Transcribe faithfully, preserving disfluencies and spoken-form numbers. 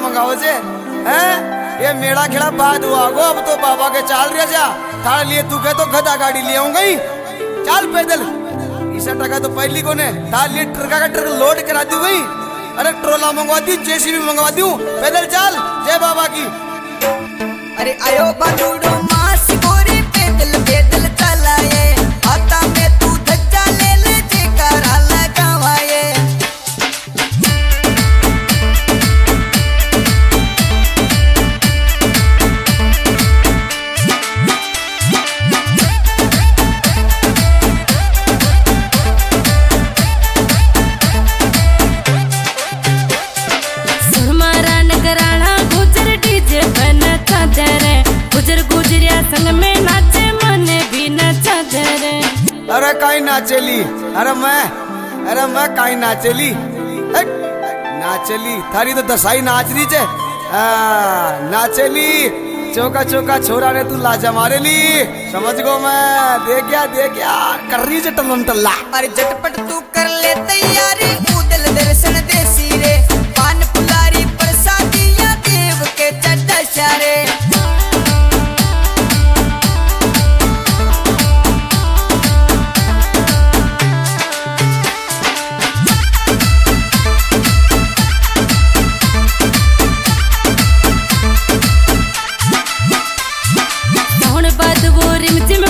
मंगाओ जे हैं। ये मेरा खेड़ा बाद हुआ गो, अब तो बाबा के चाल रहे जा थारे लिए तू कह तो गधा गाड़ी ले आऊंगा ही चाल पैदल। इसा टका तो पहली को ने थारे लिए ट्रका का ट्रक लोड करा दी गई। अरे ट्रोला मंगवा दी, जेसीबी मंगवा दूं, पैदल चाल जय बाबा की। अरे आयो बंदूडो मास गोरी पैदल पैदल चलाए आता में तू धज्जा ले ले जे करा लगावाए। सुरमारा नगराना गुजर डीजे बन चादरे गुजर गुजरिया संग में नाचे मने भी नचा दे रे। अरे काई नाचेली, अरे मैं अरे मैं काई नाचेली नाचेली थारी तो दसाई नाच रही चे नाचेली। चौका चौका छोरा ने तू लाजा मारे ली समझ गो मैं। देख गया देख गया कर रही चे टल्लम टल्ला। अरे झटपट तू कर ले तैयारी कूदल दर्शन देसी रे पान फुलारी प्रसादिया देव के चड्डा शारे। साउंड बाद वो रिमझिम